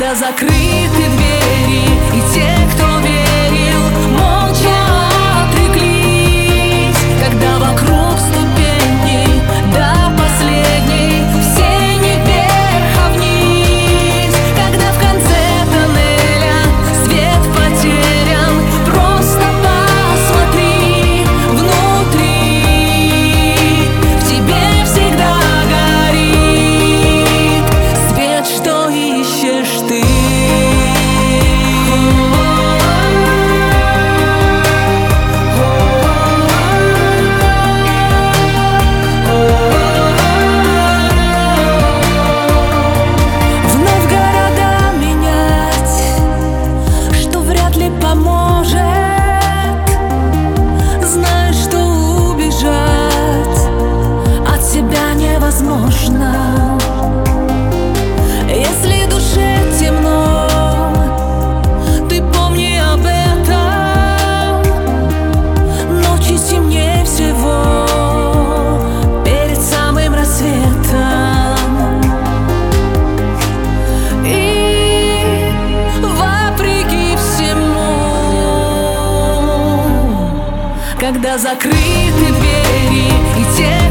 Когда закрыты двери, и те, кто верил, молча отреклись. Когда вокруг ступени до последней, все не вверх, а вниз. Когда в конце тоннеля свет потерян, просто посмотри внутри. В тебе всегда горит свет, что ищешь ты. Вновь города менять, что вряд ли поможет. Знаешь, что убежать от себя невозможно. Если душе темно, ты помни об этом. Ночи темнее всего перед самым рассветом. И вопреки всему, когда закрыты двери, и те,